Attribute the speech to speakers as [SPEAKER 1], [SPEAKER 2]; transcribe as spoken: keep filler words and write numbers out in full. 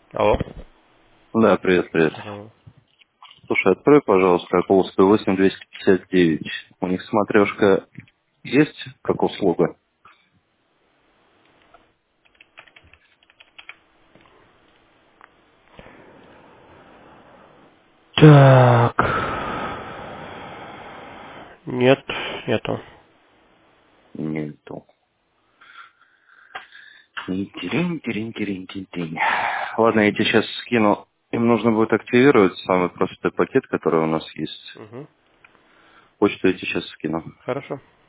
[SPEAKER 1] Алло.
[SPEAKER 2] Да, привет, привет.
[SPEAKER 1] Ага.
[SPEAKER 2] Слушай, открой, пожалуйста, Окуловскую восемь двести пятьдесят девять. У них смотрешка есть как услуга?
[SPEAKER 1] Так. Нет, нету.
[SPEAKER 2] Нету. Тирин, тирин, тирин, тирин, тирин. Ладно, я тебе сейчас скину. Им нужно будет активировать самый простой пакет, который у нас есть.
[SPEAKER 1] Угу.
[SPEAKER 2] Почту я тебе сейчас скину.
[SPEAKER 1] Хорошо.